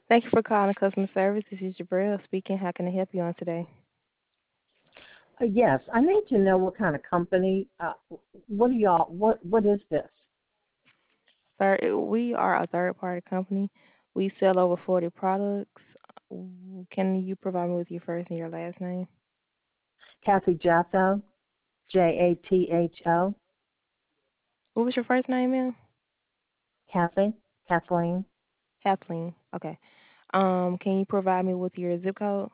Thank you for calling customer service. This is Jabril speaking. How can I help you on today? Yes, I need to know what kind of company. What are y'all? What is this? We are a third party company. We sell over 40 products. Can you provide me with your first and your last name? Kathy Jatho, Jatho. What was your first name, ma'am? Kathy, Kathleen, Kathleen. Okay. Can you provide me with your zip code?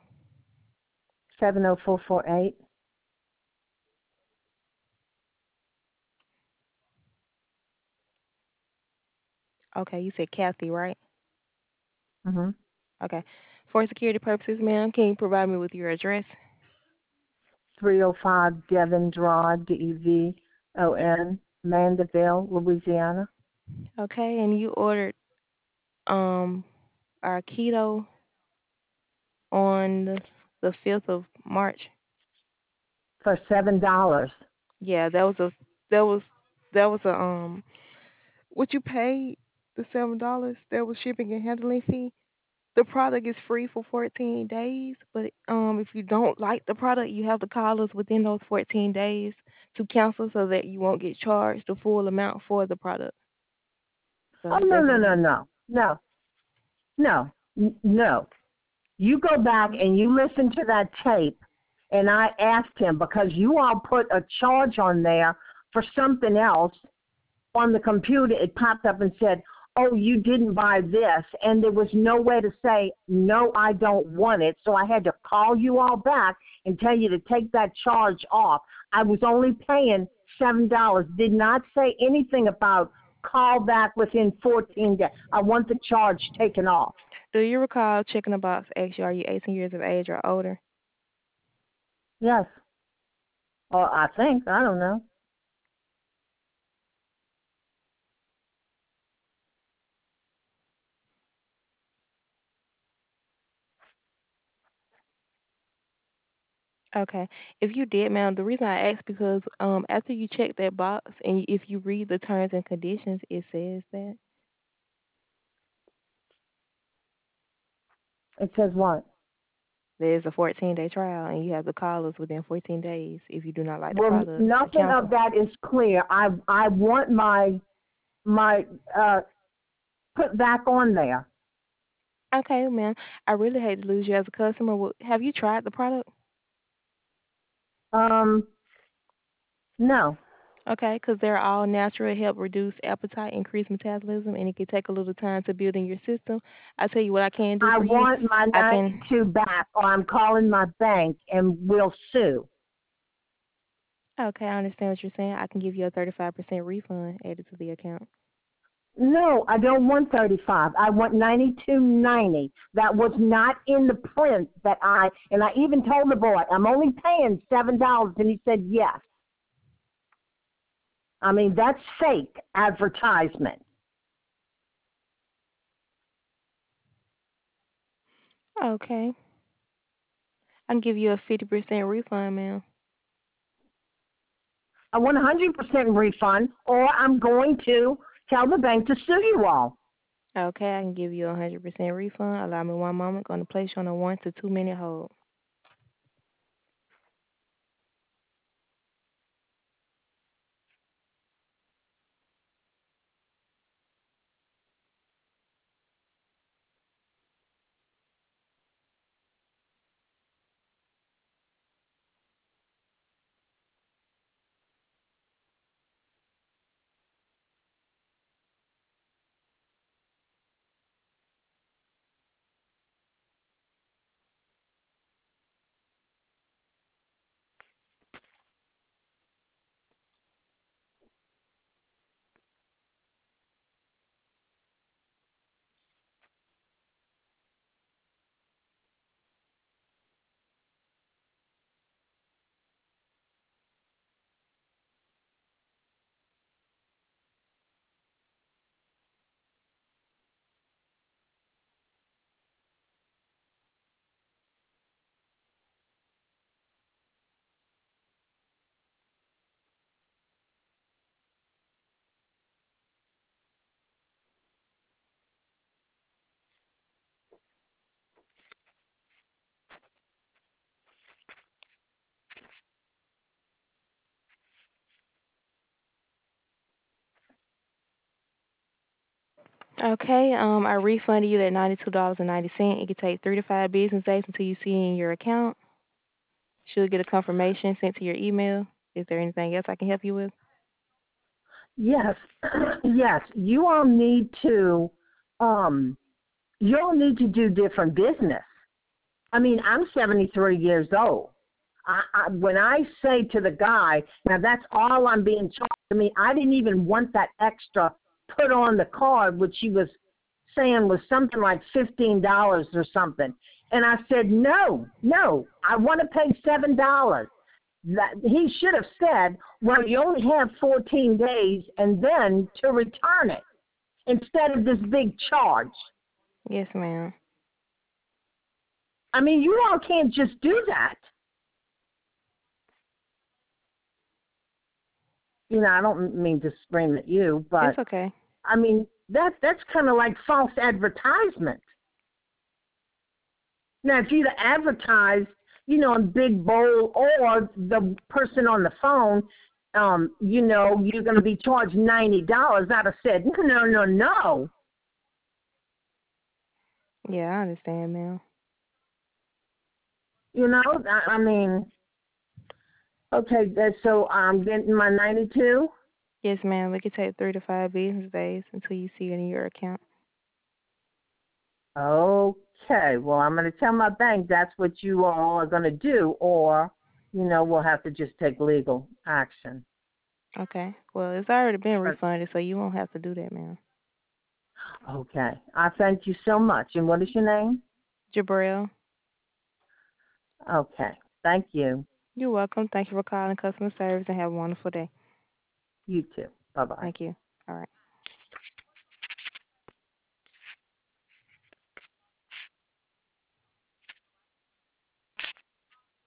70448. Okay, you said Kathy, right? Mm-hmm. Okay. For security purposes, ma'am, can you provide me with your address? 305 Devon Drive, Devon, Mandeville, Louisiana. Okay, and you ordered um our keto on the 5th of March. For $7. Yeah, that was that was a what you paid the $7. That was shipping and handling fee. The product is free for 14 days, but if you don't like the product, you have to call us within those 14 days to cancel so that you won't get charged the full amount for the product. Oh, So no, that's no, what no, it is. no, no, no, no. You go back and you listen to that tape, and I asked him because you all put a charge on there for something else on the computer. It popped up and said, "Oh, you didn't buy this," and there was no way to say, "No, I don't want it." So I had to call you all back and tell you to take that charge off. I was only paying $7. Did not say anything about call back within 14 days. I want the charge taken off. Do you recall checking the box? Ask you, are you 18 years of age or older? Yes. Or I think. I don't know. Okay. If you did, ma'am, the reason I asked because after you check that box and if you read the terms and conditions, it says that It says what? there's a 14-day trial and you have to call us within 14 days if you do not like the Well, product to nothing of cancel. that is clear. I want my put back on there. Okay, ma'am. I really hate to lose you as a customer. Have you tried the product? Um, no. Okay, because they're all natural, help reduce appetite, increase metabolism, and it can take a little time to build in your system. I tell you what I can do I for you. want my I can 92 back, or I'm calling my bank and will sue. Okay, I understand what you're saying. I can give you a 35% refund added to the account. No, I don't want 35. I want 92.90. That was not in the print that and I even told the boy I'm only paying $7, and he said yes. I mean that's fake advertisement. Okay. I can give you a 50% refund, ma'am. I want 100% refund, or I'm going to tell the bank to sue you all. Okay, I can give you a 100% refund. Allow me one moment. Going to place you on a 1 to 2 minute hold. Okay, I refunded you that $92.90. It could take 3 to 5 business days until you see it in your account. Should get a confirmation sent to your email. Is there anything else I can help you with? Yes, yes. Um, you all need to do different business. I mean, I'm 73 years old. When I say to the guy, now that's all I'm being charged. I mean, I didn't even want that extra put on the card, which he was saying was something like $15 or something. And I said, no, no, I want to pay $7. That he should have said, well, you only have 14 days and then to return it instead of this big charge. Yes, ma'am. I mean, you all can't just do that. You know, I don't mean to scream at you, It's but okay. I mean that's kind of like false advertisement. Now, if you'd advertised, you know, in big bold, or the person on the phone, you know, you're going to be charged $90, I'd have said, no, no, no. Yeah, I understand, ma'am. You know, I mean, okay, so I'm getting my 92. Yes, ma'am. It could take 3 to 5 business days until you see it in your account. Okay, well, I'm going to tell my bank that's what you all are going to do, or, you know, we'll have to just take legal action. Okay. Well, it's already been But, refunded, so you won't have to do that, ma'am. okay, I thank you so much. And what is your name? Jabril, Okay, thank you. you're welcome. Thank you for calling customer service and have a wonderful day. You too. Bye-bye. Thank you. All right.